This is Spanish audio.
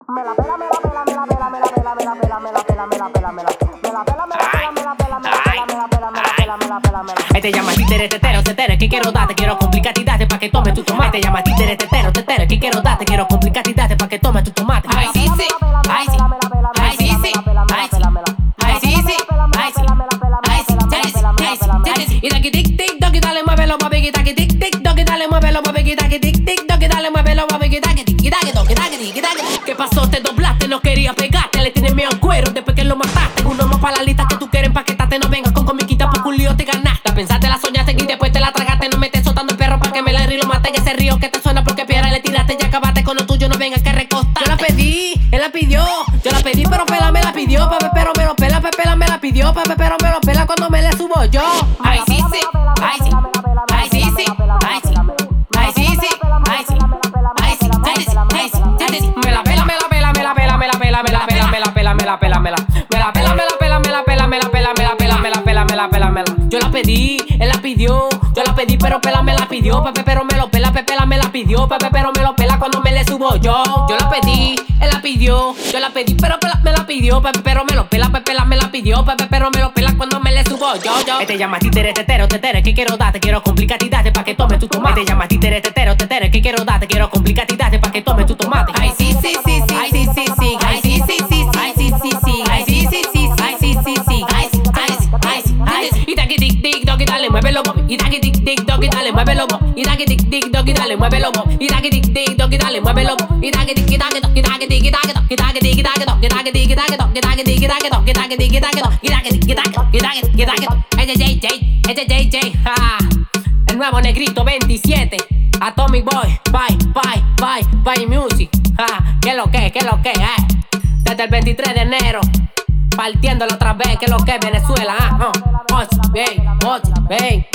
Te llama títere, tetero, tetere, que quiero darte, quiero complicarte y darte pa' que tome tu tomate. Te llama títere, tetero, tetere, que quiero darte, quiero complicarte y darte pa' que tome tu tomate. Ay, sí, sí, ay, sí, ay, sí, sí, ay, sí, ay, sí, sí, ay, sí, ay, sí, ay, sí. Y daqui tic tic toki, dale, muévelo, mami, que daqui tic tic toki, dale, muévelo, mami, que daqui tic tic toki, dale, muévelo, mami, que daqui tic toki, daqui. ¿Qué pasó? Te doblaste, no quería pegarte, le tienes miedo al cuero después que lo mataste. Uno más para la lista que tú quieres empaquetarte, no vengas con comiquita porque un lío te ganaste. La pensaste, la soñaste y después te la tragaste. No me estés soltando el perro pa' que me la río y lo mate. En ese río que te suena porque piedra le tiraste y acabaste con lo tuyo, no vengas que recostar. Yo la pedí, él la pidió, yo la pedí pero pela me la pidió, papi pero me lo pela, pela me la pidió, papi pero me lo pela cuando me le subo yo. Ay sí sí, ay sí, ay sí sí, ay sí, ay sí sí, ay sí, ay sí, ay sí, ay sí, ay sí. Me la pela, me la pela, me la pela, me la pela, me la pela, me la pela, me la pela, me la pela, me la pela, me la pela, me la pela, me la pela, me la pela, me la pela, me la. Yo la pedí, él la pidió, yo la pedí pero pela me la pidió, papi pero me lo pela, pela me la pidió, papi pero me lo pela cuando me le subo yo. Yo la pedí, él la pidió, yo la pedí pero pela me la pidió, papi pero me lo pela, pela me la pidió, papi pero me lo pela cuando me le subo yo. Te llama títere, tetero, tetere, que quiero darte, quiero complicarte y darte pa' que tome tu tomate. Te llama títere, tetero, tetere, que quiero darte, quiero complicarte y darte pa' que tome tu tomate. Ay sí sí sí sí, ay sí sí sí, ay sí sí sí, ay sí sí sí, ay sí sí sí, ay sí sí sí, ay sí, ay sí, ay sí, ay sí. Y daqui tic tic toki, dale, muévelo, y daqui tic tic toki, dale, muévelo, y daqui tic tic toki, dale, muévelo, y daqui tic tic toki, dale, muévelo, y daqui tic tic toki, daqui tic tic toki, daqui tic tic toki, daqui tic tic toki, daqui tic tic toki, daqui tic tic toki, daqui tic tic toki. Este JJ, el nuevo negrito 27, Atomic Boy, bye music, que lo que, desde el 23 de enero, partiéndolo otra vez, que lo que Venezuela, bien.